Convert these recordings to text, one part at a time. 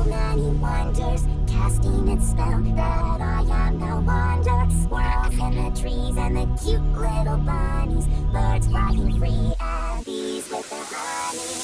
many wonders, casting its spell that I am no wonder. Squirrels in the trees and the cute little bunnies, birds flying free and bees with the honey.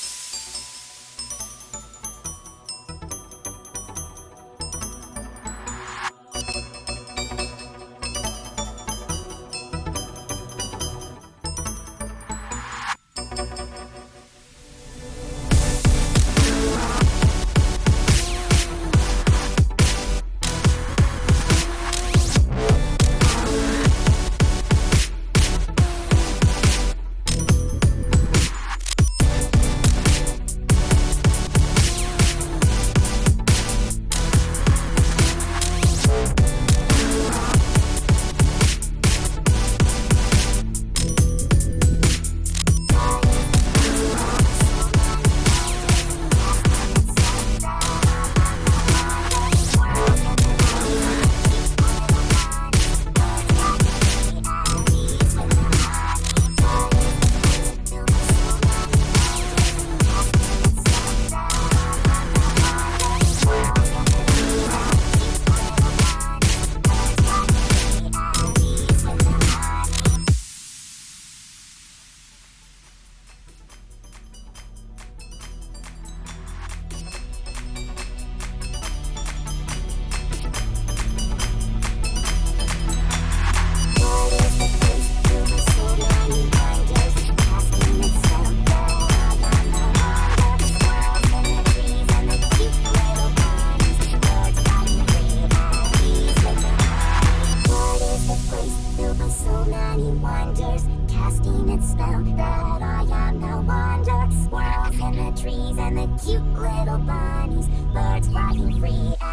Casting its spell that I am no wonder. Squirrels in the trees and the cute little bunnies, birds flying free.